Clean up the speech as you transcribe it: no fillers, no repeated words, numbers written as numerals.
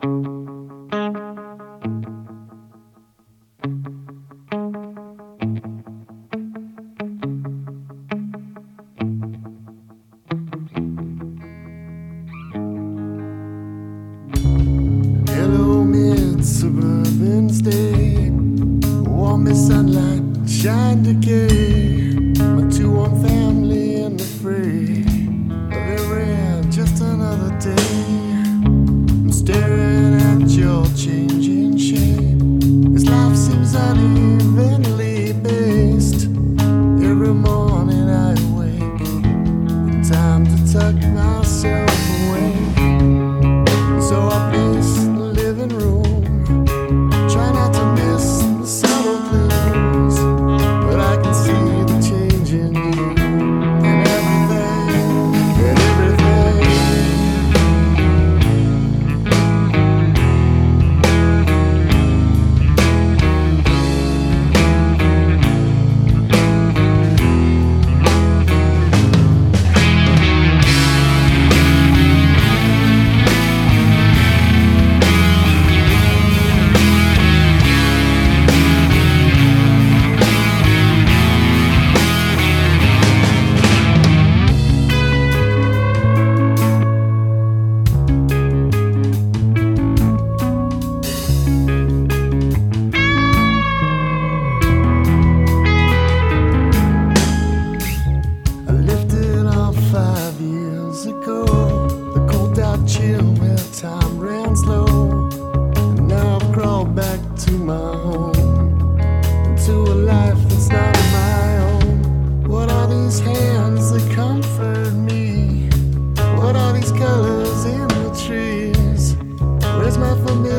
Hello, mid-suburban state. Warm sunlight, shine decay. My two-one family in the fray. Very rare, just another day. I'm staring at your changing shape. This life seems unevenly based. Every morning I wake in time to tuck myself away. So I pace the living room, try not to miss the subtle clues, but I can see the change in you and everything, and everything. The cold out chill where time ran slow, and now I've crawled back to my home, into a life that's not my own. What are these hands that comfort me? What are these colors in the trees? Where's my familiar